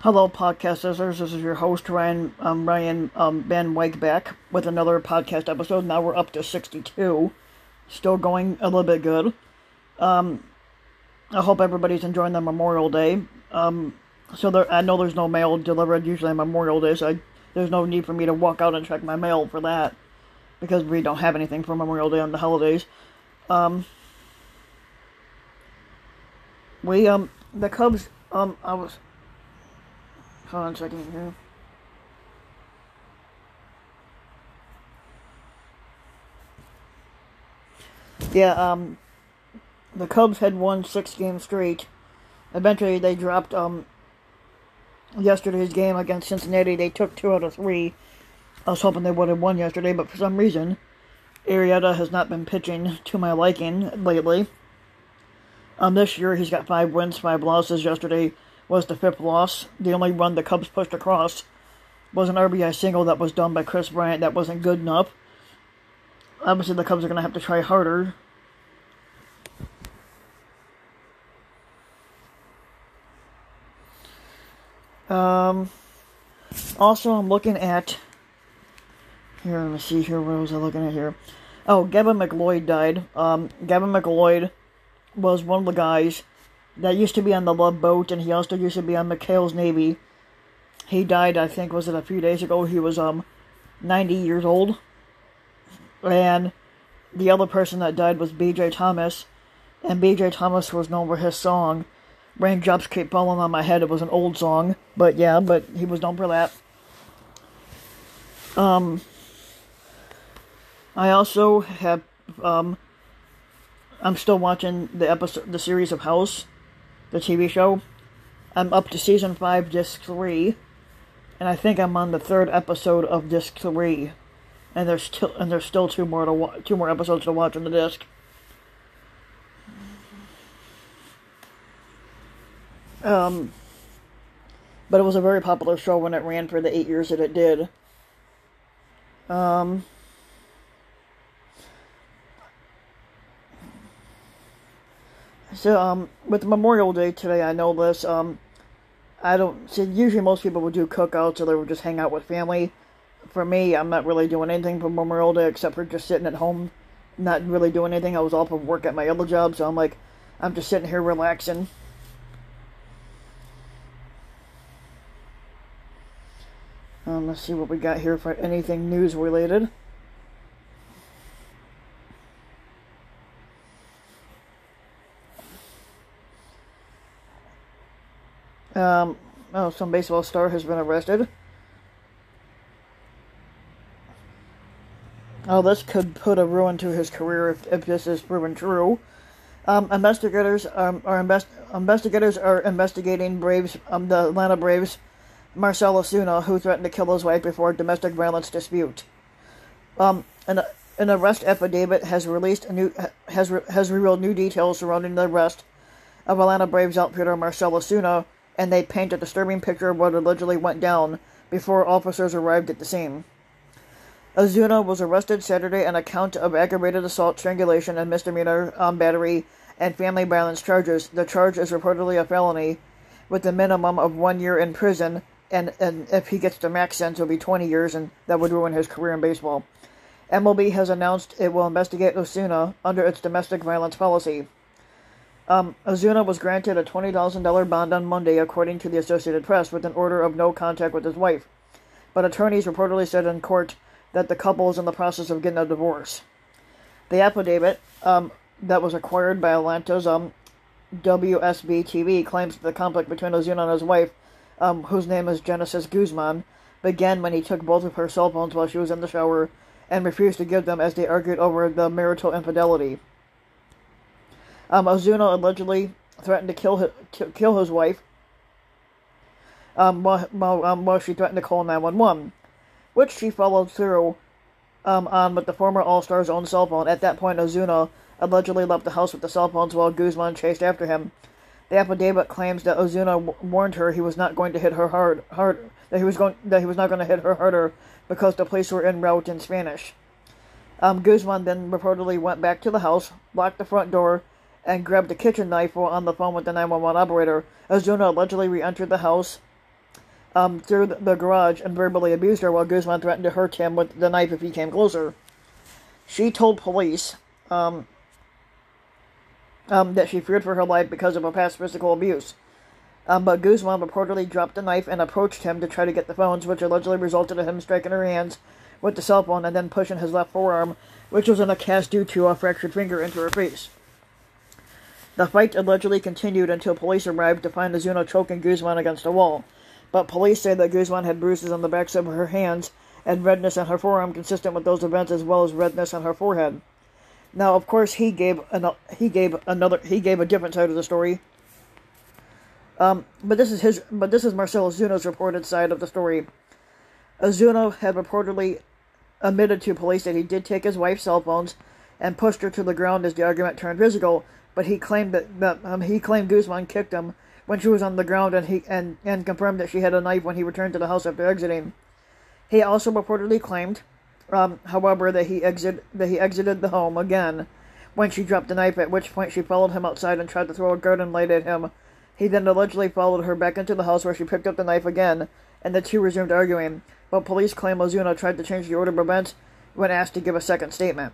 Hello, podcast listeners. This is your host, Ryan Van Wyk, back with another podcast episode. Now we're up to 62. Still going a little bit good. I hope everybody's enjoying their Memorial Day. I know there's no mail delivered usually on Memorial Day, so there's no need for me to walk out and check my mail for that, because we don't have anything for Memorial Day on the holidays. The Cubs, hold on a second here. The Cubs had won 6 games straight. Eventually, they dropped, yesterday's game against Cincinnati. They took 2 out of 3. I was hoping they would have won yesterday, but for some reason, Arrieta has not been pitching to my liking lately. This year, he's got 5 wins, 5 losses. Yesterday was the 5th loss. The only run the Cubs pushed across was an RBI single that was done by Chris Bryant. That wasn't good enough. Obviously, the Cubs are going to have to try harder. Also, I'm looking at... Here, let me see here. What was I looking at here? Oh, Gavin McLeod died. Gavin McLeod was one of the guys that used to be on the Love Boat, and he also used to be on McHale's Navy. He died, I think, was it a few days ago? He was 90 years old. And the other person that died was B.J. Thomas. And B.J. Thomas was known for his song, Raindrops Keep Falling on My Head. It was an old song, but he was known for that. I also have, I'm still watching the series of House, the TV show. I'm up to season 5, disc 3, and I think I'm on the 3rd episode of disc 3, and there's still 2 more episodes to watch on the disc. But it was a very popular show when it ran for the 8 years that it did. With Memorial Day today, I know this, usually most people would do cookouts, or they would just hang out with family. For me, I'm not really doing anything for Memorial Day, except for just sitting at home, not really doing anything. I was off of work at my other job, so I'm just sitting here relaxing. Let's see what we got here for anything news related. Some baseball star has been arrested. This could put a ruin to his career if this is proven true. Investigators are investigating the Atlanta Braves' Marcell Ozuna, who threatened to kill his wife before a domestic violence dispute. An arrest affidavit has revealed new details surrounding the arrest of Atlanta Braves outfielder Marcell Ozuna, and they paint a disturbing picture of what allegedly went down before officers arrived at the scene. Ozuna was arrested Saturday on account of aggravated assault, strangulation, and misdemeanor battery and family violence charges. The charge is reportedly a felony, with a minimum of 1 year in prison, and if he gets the max sentence, it'll be 20 years, and that would ruin his career in baseball. MLB has announced it will investigate Ozuna under its domestic violence policy. Ozuna was granted a $20,000 bond on Monday, according to the Associated Press, with an order of no contact with his wife. But attorneys reportedly said in court that the couple is in the process of getting a divorce. The affidavit, that was acquired by Atlanta's WSB-TV, claims that the conflict between Ozuna and his wife, whose name is Genesis Guzman, began when he took both of her cell phones while she was in the shower and refused to give them as they argued over the marital infidelity. Ozuna allegedly threatened to kill his wife while she threatened to call 911, which she followed through on with the former All-Star's own cell phone. At that point, Ozuna allegedly left the house with the cell phones while Guzman chased after him. The affidavit claims that Ozuna warned her he was not going to hit her that he was not going to hit her harder because the police were en route in Spanish. Guzman then reportedly went back to the house, locked the front door, and grabbed a kitchen knife while on the phone with the 911 operator. Ozuna allegedly re-entered the house through the garage and verbally abused her while Guzman threatened to hurt him with the knife if he came closer. She told police that she feared for her life because of her past physical abuse. But Guzman reportedly dropped the knife and approached him to try to get the phones, which allegedly resulted in him striking her hands with the cell phone and then pushing his left forearm, which was in a cast due to a fractured finger, into her face. The fight allegedly continued until police arrived to find Osuna choking Guzman against a wall. But police say that Guzman had bruises on the backs of her hands and redness on her forearm consistent with those events, as well as redness on her forehead. Now, of course, he gave a different side of the story. But this is Marcel Osuna's reported side of the story. Osuna had reportedly admitted to police that he did take his wife's cell phones and pushed her to the ground as the argument turned physical, but he claimed that Guzman kicked him when she was on the ground, and confirmed that she had a knife when he returned to the house after exiting. He also reportedly claimed, however, that he exited the home again when she dropped the knife, at which point she followed him outside and tried to throw a garden light at him. He then allegedly followed her back into the house where she picked up the knife again, and the two resumed arguing, but police claim Osuna tried to change the order of events when asked to give a second statement.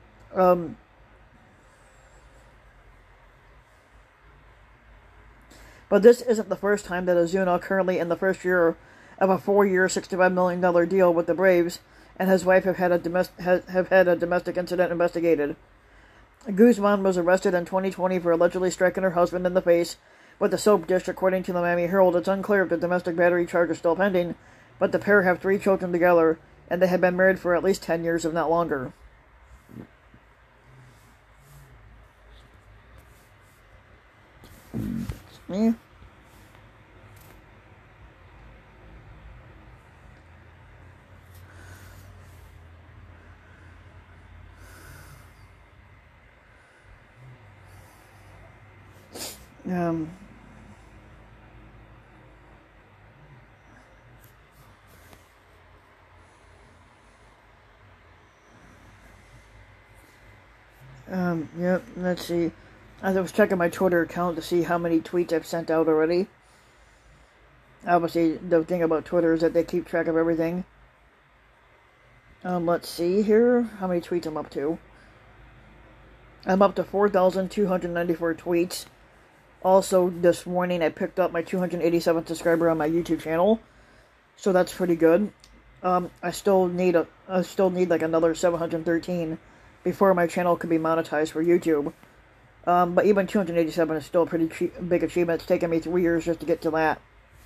But this isn't the first time that Osuna, currently in the first year of a 4-year, $65 million deal with the Braves, and his wife have had a domestic incident investigated. Guzman was arrested in 2020 for allegedly striking her husband in the face with a soap dish, according to the Miami Herald. It's unclear if the domestic battery charge is still pending, but the pair have 3 children together, and they have been married for at least 10 years, if not longer. Me? Yep, let's see. I was checking my Twitter account to see how many tweets I've sent out already. Obviously, the thing about Twitter is that they keep track of everything. Let's see here, how many tweets I'm up to. I'm up to 4,294 tweets. Also, this morning I picked up my 287th subscriber on my YouTube channel, so that's pretty good. I still need like another 713 before my channel could be monetized for YouTube. But even 287 is still a pretty big achievement. It's taken me 3 years just to get to that.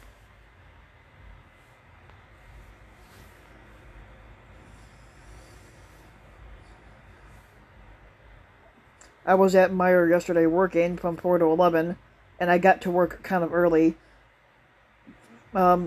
I was at Meijer yesterday working from 4 to 11, and I got to work kind of early. I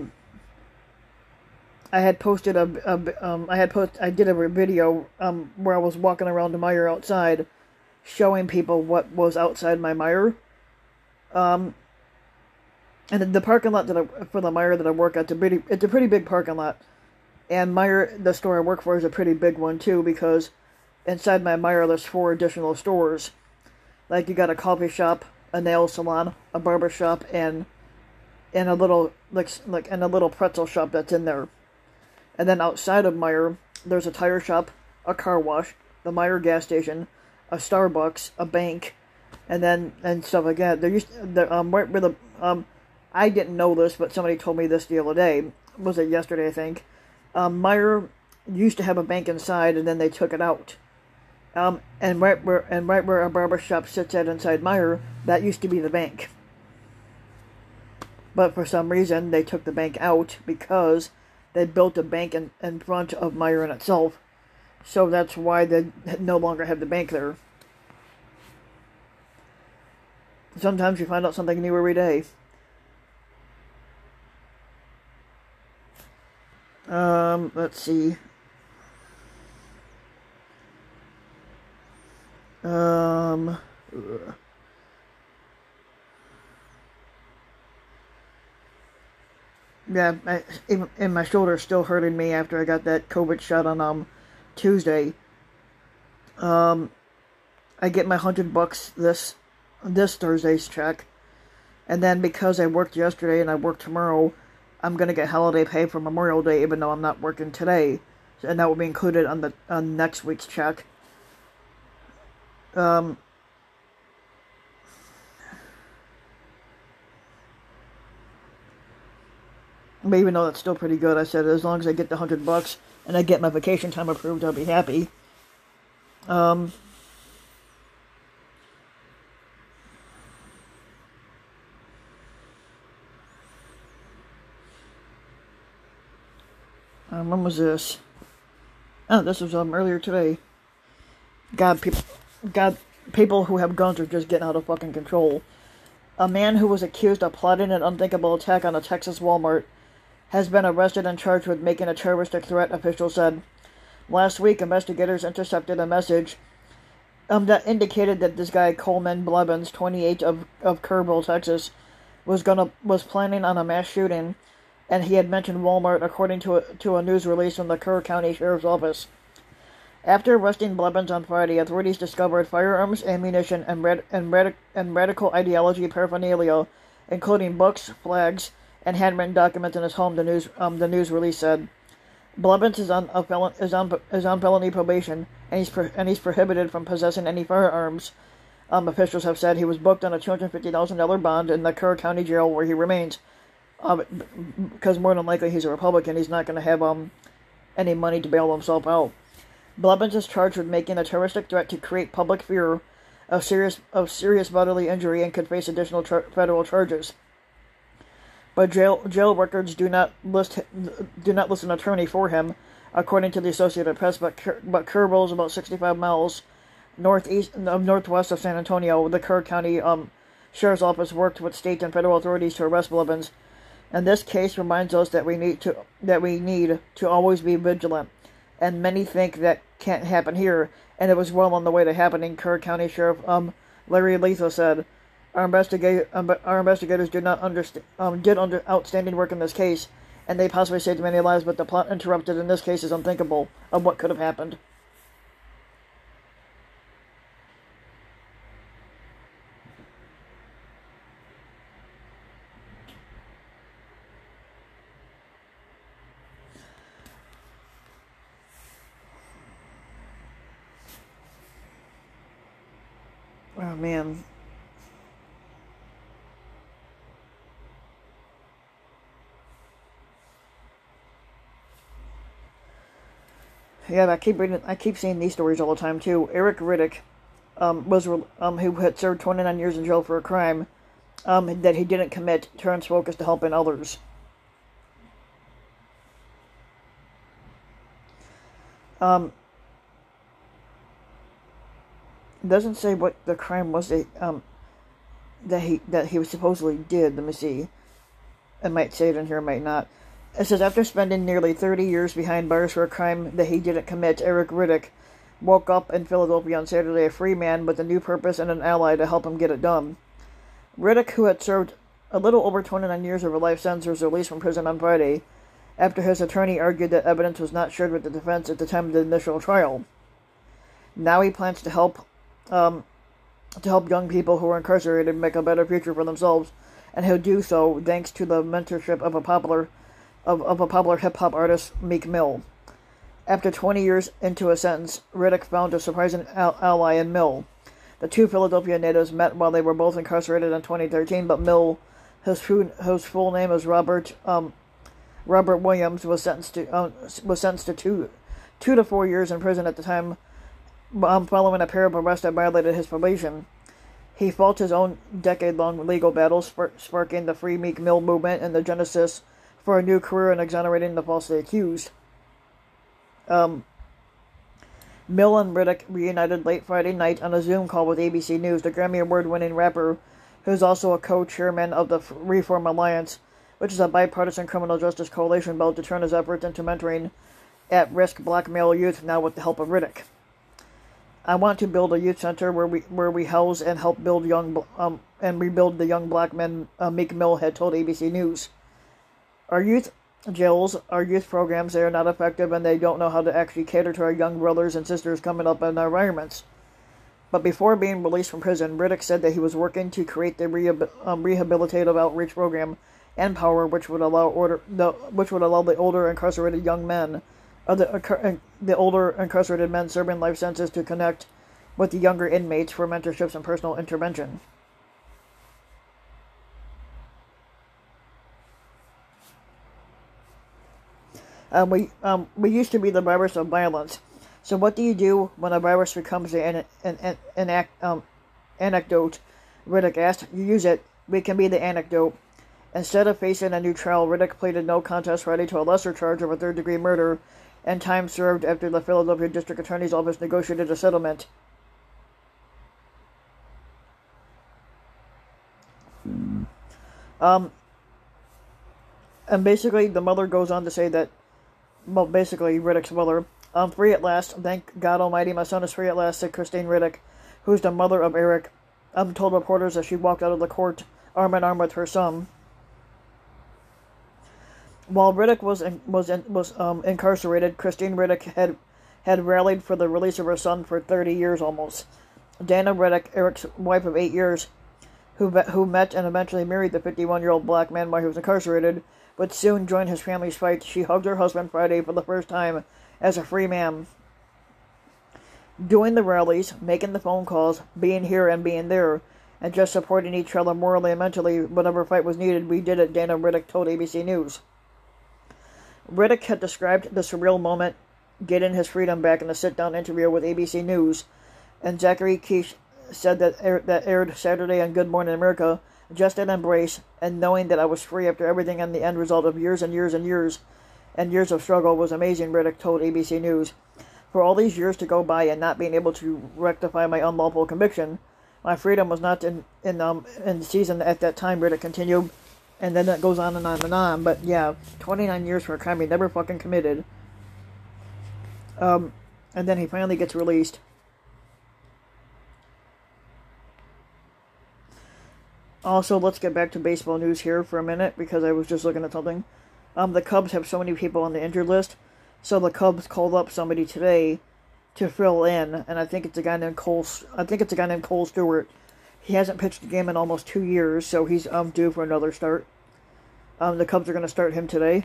had posted I did a video where I was walking around the Meijer outside, showing people what was outside my Meijer. And the parking lot for the Meijer that I work at, it's a pretty big parking lot. And Meijer, the store I work for, is a pretty big one too, because inside my Meijer there's 4 additional stores. Like, you got a coffee shop, a nail salon, a barber shop, and a little and a little pretzel shop that's in there. And then outside of Meijer, there's a tire shop, a car wash, the Meijer gas station, a Starbucks, a bank, and stuff like that. Right where I didn't know this, but somebody told me this the other day. Was it yesterday, I think? Meijer used to have a bank inside, and then they took it out. And right where a barber shop sits at inside Meijer, that used to be the bank. But for some reason, they took the bank out because they built a bank in front of Meijer in itself. So that's why they no longer have the bank there. Sometimes you find out something new every day. Let's see. Yeah, and my shoulder's still hurting me after I got that COVID shot on Tuesday. I get my $100 this Thursday's check, and then because I worked yesterday and I work tomorrow, I'm going to get holiday pay for Memorial Day even though I'm not working today. And that will be included on next week's check. But even though that's still pretty good, I said as long as I get the $100 and I get my vacation time approved, I'll be happy. When was this? Oh, this was earlier today. God, people who have guns are just getting out of fucking control. A man who was accused of plotting an unthinkable attack on a Texas Walmart has been arrested and charged with making a terroristic threat, officials said. Last week, investigators intercepted a message that indicated that this guy, Coleman Blevins, 28, of Kerrville, Texas, was planning on a mass shooting, and he had mentioned Walmart, according to a news release from the Kerr County Sheriff's Office. After arresting Blevins on Friday, authorities discovered firearms, ammunition, and radical ideology paraphernalia, including books, flags, and handwritten documents in his home. The news release said. Blevins is on felony probation, and he's prohibited from possessing any firearms. Officials have said he was booked on a $250,000 bond in the Kerr County Jail, where he remains. Because more than likely he's a Republican, he's not going to have any money to bail himself out. Blevins is charged with making a terroristic threat to create public fear of serious bodily injury and could face additional federal charges. But jail records do not list an attorney for him, according to the Associated Press. But Kerrville is about 65 miles northwest of San Antonio. The Kerr County Sheriff's Office worked with state and federal authorities to arrest Blevins, and this case reminds us that we need to always be vigilant. And many think that can't happen here, and it was well on the way to happening. Kerr County Sheriff Larry Letha said, Our investigators did outstanding work in this case, and they possibly saved many lives, but the plot interrupted in this case is unthinkable of what could have happened. Oh, man. Yeah, I keep seeing these stories all the time too. Eric Riddick, who had served 29 years in jail for a crime that he didn't commit, turns focus to helping others. Doesn't say what the crime was that he supposedly did. Let me see. I might say it in here, I might not. It says, after spending nearly 30 years behind bars for a crime that he didn't commit, Eric Riddick woke up in Philadelphia on Saturday a free man with a new purpose and an ally to help him get it done. Riddick, who had served a little over 29 years of a life sentence, was released from prison on Friday after his attorney argued that evidence was not shared with the defense at the time of the initial trial. Now he plans to help young people who are incarcerated make a better future for themselves, and he'll do so thanks to the mentorship of a popular hip-hop artist, Meek Mill. After 20 years into a sentence, Riddick found a surprising ally in Mill. The two Philadelphia natives met while they were both incarcerated in 2013, but Mill, whose full name is Robert Williams, was sentenced to 2 to 4 years in prison at the time, following a pair of arrests that violated his probation. He fought his own decade-long legal battles, sparking the Free Meek Mill movement and the genesis for a new career in exonerating the falsely accused. Mill and Riddick reunited late Friday night on a Zoom call with ABC News. The Grammy Award-winning rapper, who is also a co-chairman of the Reform Alliance, which is a bipartisan criminal justice coalition built to turn his efforts into mentoring at-risk black male youth, now with the help of Riddick. I want to build a youth center where we house and help build and rebuild the young black men, Meek Mill had told ABC News. Our youth jails, our youth programs, they are not effective, and they don't know how to actually cater to our young brothers and sisters coming up in our environments. But before being released from prison, Riddick said that he was working to create the rehabilitative outreach program and power, which would allow the older incarcerated young men, the older incarcerated men serving life sentences to connect with the younger inmates for mentorships and personal intervention. We used to be the virus of violence. So what do you do when a virus becomes an anecdote? Riddick asked. You use it. We can be the anecdote. Instead of facing a new trial, Riddick pleaded no contest Friday to a lesser charge of a third-degree murder, and time served after the Philadelphia District Attorney's Office negotiated a settlement. And basically, the mother goes on to say that, well, basically, Riddick's mother, I'm free at last. Thank God Almighty, my son is free at last, said Christine Riddick, who's the mother of Eric, told reporters as she walked out of the court arm in arm with her son. While Riddick was incarcerated, Christine Riddick had rallied for the release of her son for 30 years almost. Dana Riddick, Eric's wife of 8 years, who met and eventually married the 51-year-old black man while he was incarcerated, would soon join his family's fight. She hugged her husband Friday for the first time as a free man. Doing the rallies, making the phone calls, being here and being there, and just supporting each other morally and mentally, whatever fight was needed, we did it, Dana Riddick told ABC News. Riddick had described the surreal moment getting his freedom back in a sit-down interview with ABC News, and Zachary Quiche said that aired Saturday on Good Morning America, just an embrace, and knowing that I was free after everything and the end result of years and years and years and years of struggle was amazing, Riddick told ABC News. For all these years to go by and not being able to rectify my unlawful conviction, my freedom was not in season at that time, Riddick continued, and then it goes on and on and on, but yeah, 29 years for a crime he never fucking committed. And then he finally gets released. Also, let's get back to baseball news here for a minute, because I was just looking at something. The Cubs have so many people on the injured list, so the Cubs called up somebody today to fill in, and I think it's a guy named Cole Stewart. He hasn't pitched a game in almost 2 years, so he's due for another start. The Cubs are going to start him today.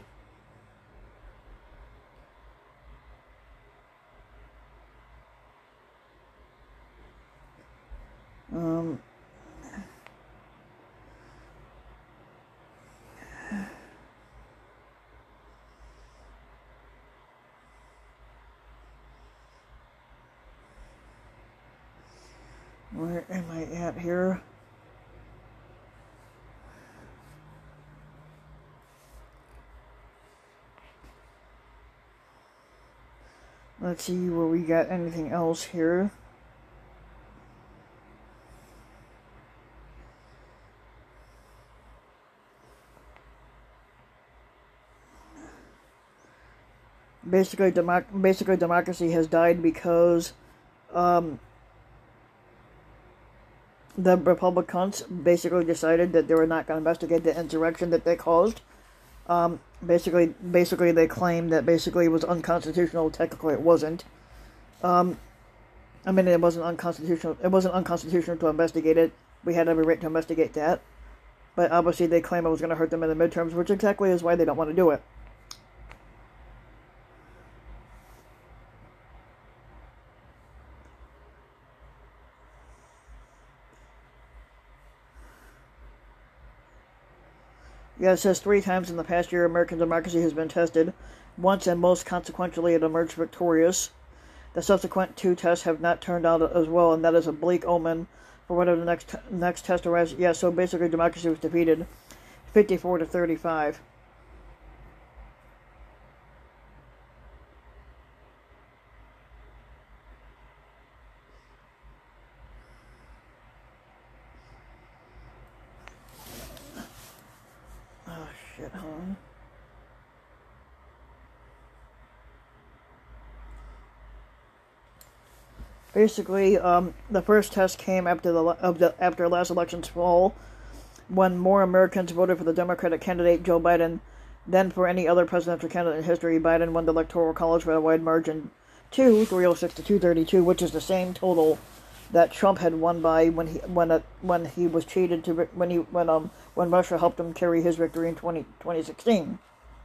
Where am I at here? Let's see where we got anything else here. Basically, democracy has died because the Republicans basically decided that they were not going to investigate the insurrection that they caused. Basically they claimed that basically it was unconstitutional. Technically, it wasn't. It wasn't unconstitutional. It wasn't unconstitutional to investigate it. We had every right to investigate that. But obviously, they claim it was going to hurt them in the midterms, which exactly is why they don't want to do it. Yeah, it says 3 times in the past year American democracy has been tested. Once and most consequentially it emerged victorious. The subsequent 2 tests have not turned out as well, and that is a bleak omen for whatever the next test arrives. Yeah, so basically democracy was defeated 54-35. Basically, the first test came after last election's fall, when more Americans voted for the Democratic candidate Joe Biden than for any other presidential candidate in history. Biden won the Electoral College by a wide margin, 306 to 232, which is the same total that Trump had won by when he was cheated to when Russia helped him carry his victory in 2016.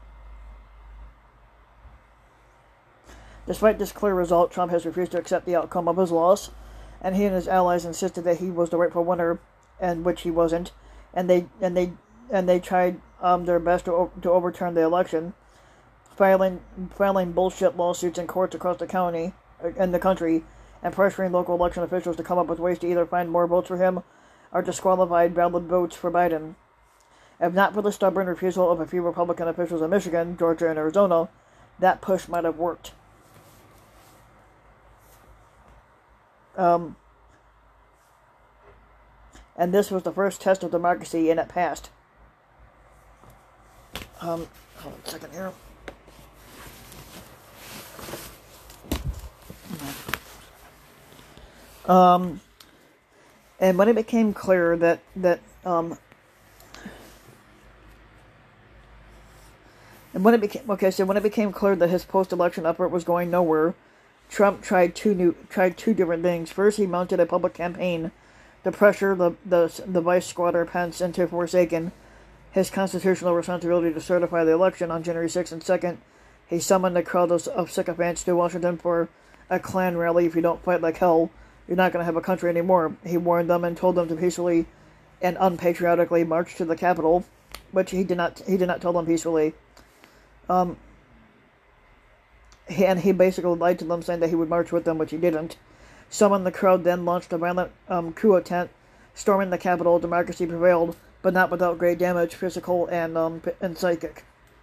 Despite this clear result, Trump has refused to accept the outcome of his loss, and he and his allies insisted that he was the rightful winner, and which he wasn't, and they tried their best to overturn the election, filing bullshit lawsuits in courts across the country, and pressuring local election officials to come up with ways to either find more votes for him or disqualified valid votes for Biden. If not for the stubborn refusal of a few Republican officials in Michigan, Georgia, and Arizona, that push might have worked. And this was the first test of democracy, and it passed. Hold on a second here. And when it became clear that when it became clear that his post-election effort was going nowhere, Trump tried two different things. First, he mounted a public campaign to pressure the vice squatter Pence into forsaking his constitutional responsibility to certify the election on January 6th. And second, he summoned a crowd of sycophants to Washington for a Klan rally. If you don't fight like hell, you're not going to have a country anymore. He warned them and told them to peacefully and unpatriotically march to the Capitol, which he did not tell them peacefully. And he basically lied to them, saying that he would march with them, which he didn't. Some in the crowd then launched a violent coup attempt, storming the Capitol. Democracy prevailed, but not without great damage, physical and psychic.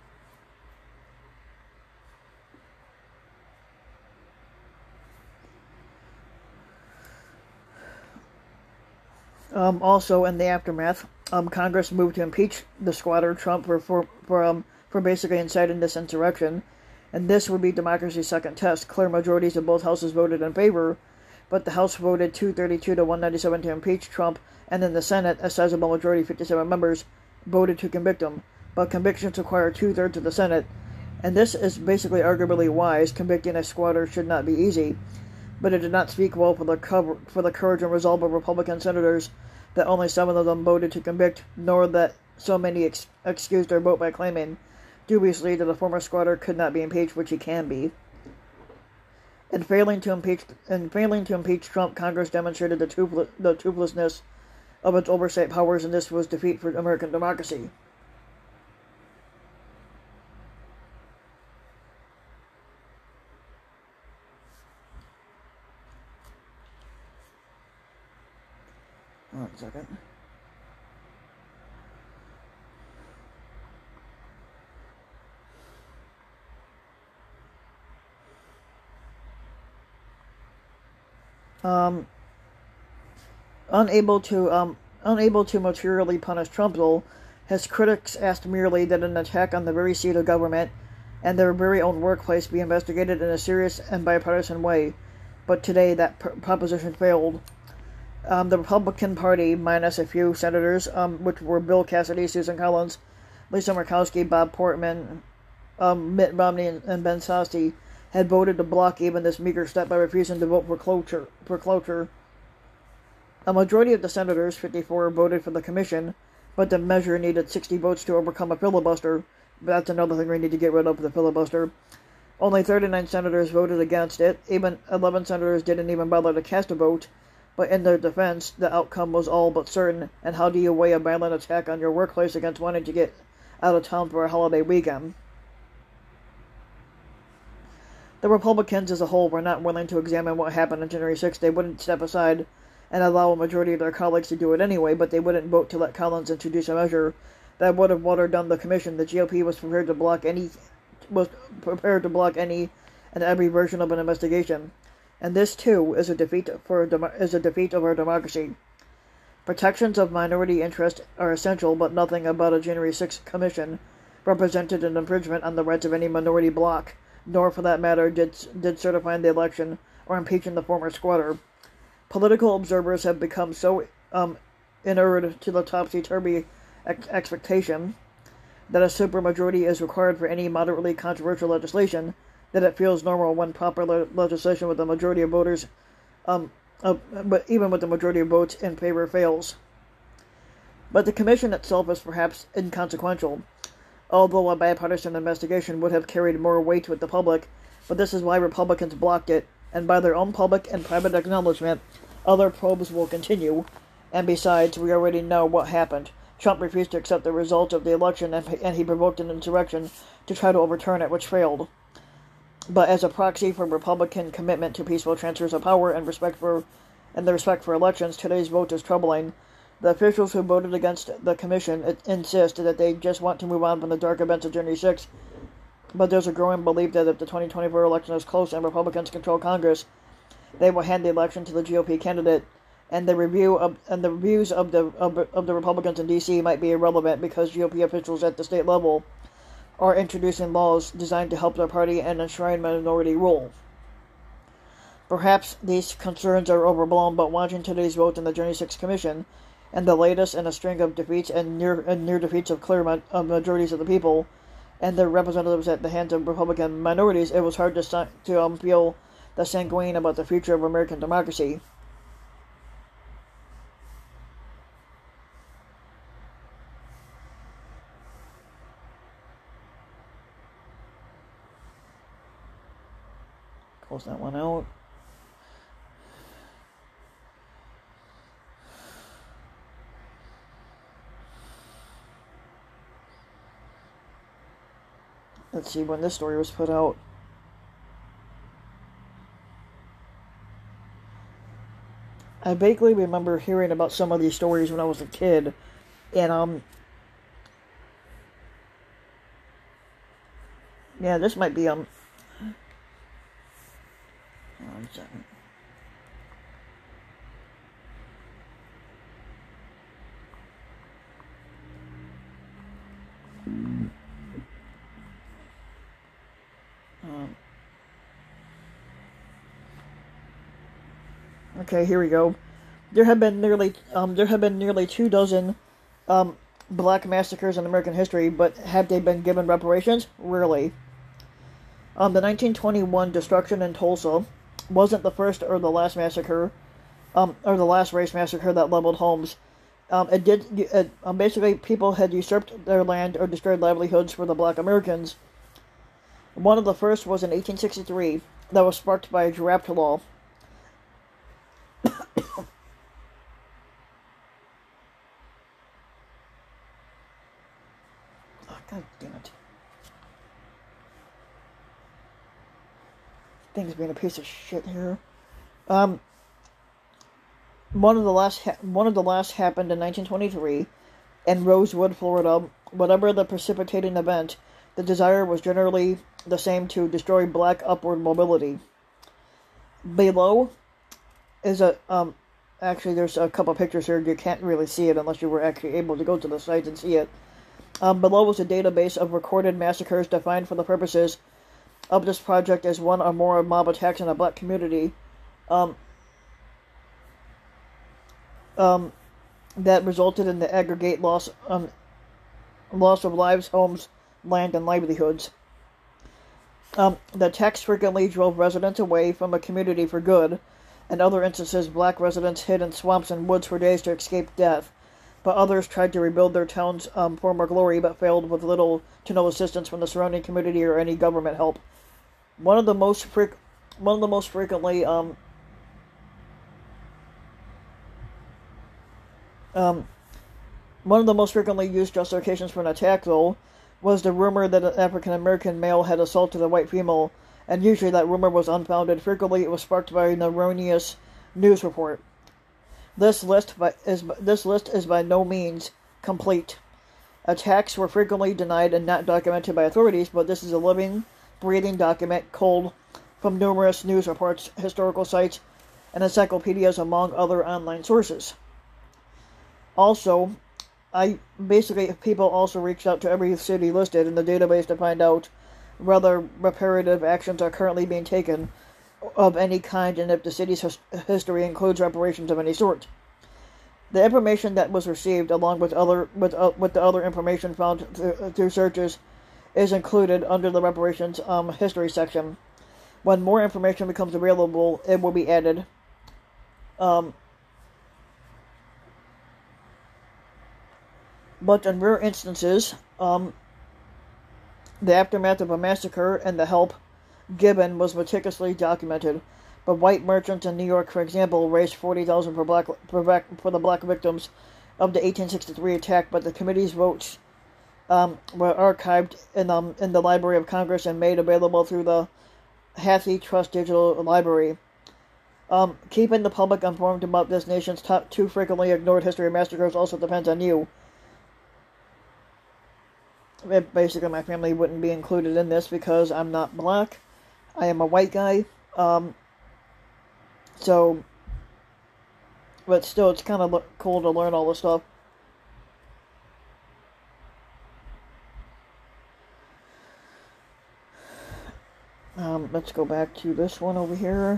Also, in the aftermath, Congress moved to impeach the squatter Trump for basically inciting this insurrection, and this would be democracy's second test. Clear majorities of both houses voted in favor, but the House voted 232 to 197 to impeach Trump, and in the Senate, a sizable majority, 57 members, voted to convict him. But convictions require 2/3 of the Senate, and this is basically arguably wise. Convicting a squatter should not be easy, but it did not speak well for the courage and resolve of Republican senators that only 7 of them voted to convict, nor that so many excused their vote by claiming dubiously that a former squatter could not be impeached, which he can be. In failing to impeach Trump, Congress demonstrated the toothlessness of its oversight powers, and this was defeat for American democracy. One second. Unable to materially punish Trump, though, his critics asked merely that an attack on the very seat of government and their very own workplace be investigated in a serious and bipartisan way. But today, that proposition failed. The Republican Party, minus a few senators, which were Bill Cassidy, Susan Collins, Lisa Murkowski, Bob Portman, Mitt Romney, and Ben Sasse, had voted to block even this meager step by refusing to vote for cloture. A majority of the senators, 54, voted for the commission, but the measure needed 60 votes to overcome a filibuster. That's another thing we need to get rid of, the filibuster. Only 39 senators voted against it. Even 11 senators didn't even bother to cast a vote. But in their defense, the outcome was all but certain, and how do you weigh a violent attack on your workplace against wanting to get out of town for a holiday weekend? The Republicans as a whole were not willing to examine what happened on January 6th. They wouldn't step aside and allow a majority of their colleagues to do it anyway, but they wouldn't vote to let Collins introduce a measure that would have watered down the commission. The GOP was prepared to block any and every version of an investigation. And this, too, is a defeat of our democracy. Protections of minority interest are essential, but nothing about a January 6th commission represented an infringement on the rights of any minority bloc, nor, for that matter, did certifying the election or impeaching the former squatter. Political observers have become so inured to the topsy-turvy expectation that a supermajority is required for any moderately controversial legislation that it feels normal when proper legislation with a majority of voters but even with the majority of votes in favor fails. But the commission itself is perhaps inconsequential, although a bipartisan investigation would have carried more weight with the public, but this is why Republicans blocked it, and by their own public and private acknowledgement, other probes will continue, and besides, we already know what happened. Trump refused to accept the results of the election, and he provoked an insurrection to try to overturn it, which failed. But as a proxy for Republican commitment to peaceful transfers of power and the respect for elections, today's vote is troubling. The officials who voted against the commission insist that they just want to move on from the dark events of January 6th. But there's a growing belief that if the 2024 election is close and Republicans control Congress, they will hand the election to the GOP candidate, and the reviews of the Republicans in D.C. might be irrelevant because GOP officials at the state level are introducing laws designed to help their party and enshrine minority rule. Perhaps these concerns are overblown, but watching today's vote in the January 6th Commission, and the latest in a string of defeats and near defeats of clear majorities of the people, and their representatives at the hands of Republican minorities, it was hard to feel the sanguine about the future of American democracy. Close that one out. Let's see when this story was put out. I vaguely remember hearing about some of these stories when I was a kid, and yeah, this might be hold on a second. Okay, here we go. There have been nearly 24 black massacres in American history, but have they been given reparations? Rarely. The 1921 destruction in Tulsa wasn't the first or the last massacre, or the last race massacre that leveled homes. Basically, people had usurped their land or destroyed livelihoods for the black Americans. One of the first was in 1863, that was sparked by a draft law. God damn it. Thing's being a piece of shit here. One of the last happened in 1923 in Rosewood, Florida. Whatever the precipitating event, the desire was generally the same: to destroy black upward mobility. Below is actually there's a couple of pictures here. You can't really see it unless you were actually able to go to the site and see it. Below was a database of recorded massacres defined for the purposes of this project as one or more mob attacks in a black community that resulted in the aggregate loss of lives, homes, land, and livelihoods. The attacks frequently drove residents away from a community for good. In other instances, black residents hid in swamps and woods for days to escape death, but others tried to rebuild their town's former glory, but failed with little to no assistance from the surrounding community or any government help. One of the most frequently used justifications for an attack, though, was the rumor that an African-American male had assaulted a white female, and usually that rumor was unfounded. Frequently, it was sparked by an erroneous news report. This list is by no means complete. Attacks were frequently denied and not documented by authorities, but this is a living, breathing document culled from numerous news reports, historical sites, and encyclopedias, among other online sources. Also, people also reached out to every city listed in the database to find out whether reparative actions are currently being taken of any kind, and if the city's history includes reparations of any sort. The information that was received, along with the other information found through searches, is included under the reparations history section. When more information becomes available, it will be added. Um, but in rare instances, the aftermath of a massacre and the help given was meticulously documented. But white merchants in New York, for example, raised 40,000 for the black victims of the 1863 attack, but the committee's votes were archived in the Library of Congress and made available through the Hathi Trust Digital Library. Keeping the public informed about this nation's top two frequently ignored history of massacres also depends on you. Basically, my family wouldn't be included in this because I'm not black. I am a white guy. So, but still, it's kind of cool to learn all this stuff. Let's go back to this one over here.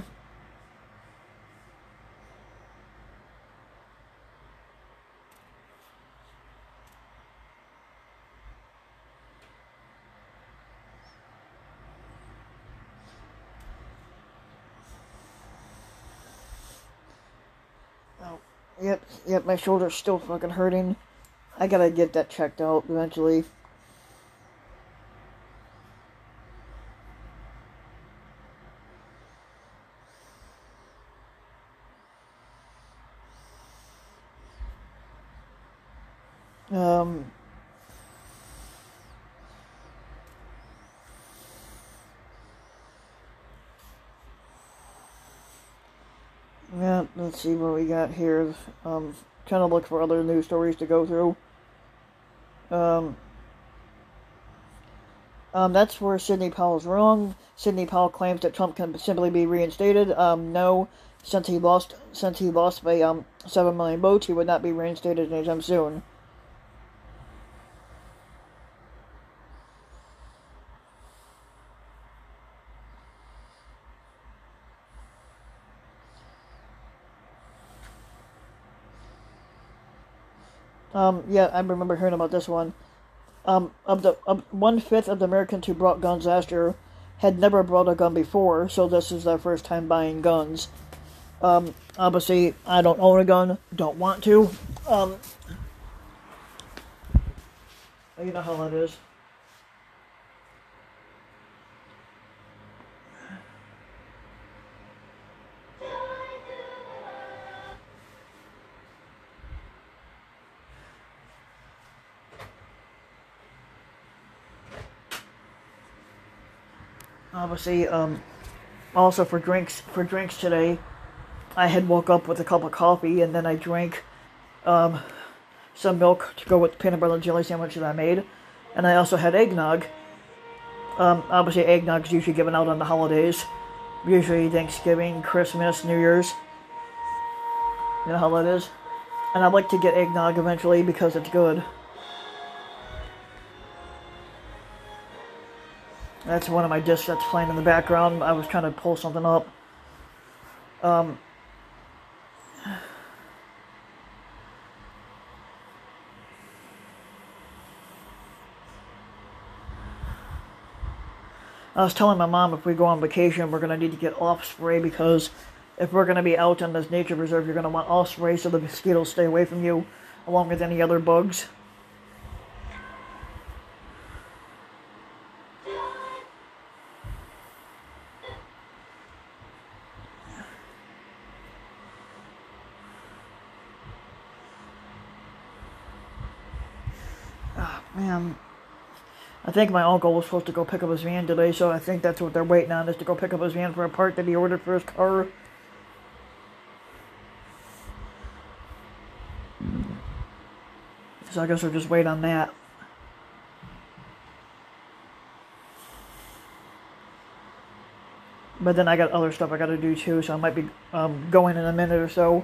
Oh, yep, my shoulder's still fucking hurting. I gotta get that checked out eventually. Yeah, let's see what we got here. Trying to look for other news stories to go through. That's where Sidney Powell's wrong. Sidney Powell claims that Trump can simply be reinstated. No, since he lost by 7 million votes, he would not be reinstated anytime soon. Yeah, I remember hearing about this one. Of 1/5 of the Americans who brought guns last year had never brought a gun before, so this is their first time buying guns. Obviously, I don't own a gun, don't want to. You know how that is. Obviously, also for drinks today, I had woke up with a cup of coffee and then I drank some milk to go with the peanut butter and jelly sandwich that I made, and I also had eggnog. Obviously, eggnog is usually given out on the holidays, usually Thanksgiving, Christmas, New Year's. You know how that is. And I'd like to get eggnog eventually because it's good. That's one of my discs that's playing in the background. I was trying to pull something up. I was telling my mom if we go on vacation, we're going to need to get off spray because if we're going to be out in this nature reserve, you're going to want off spray so the mosquitoes stay away from you, along with any other bugs. Man, I think my uncle was supposed to go pick up his van today, so I think that's what they're waiting on, is to go pick up his van for a part that he ordered for his car. So I guess we'll just wait on that. But then I got other stuff I got to do too, so I might be going in a minute or so.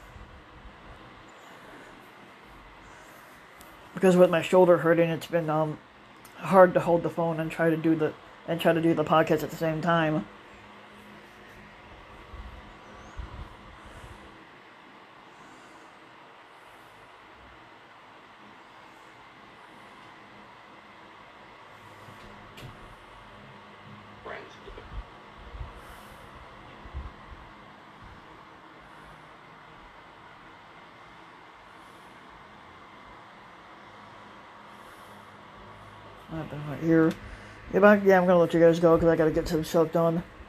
Because with my shoulder hurting, it's been hard to hold the phone and try to do the podcast at the same time. What happened right here? Yeah, I'm gonna let you guys go because I gotta get some stuff done.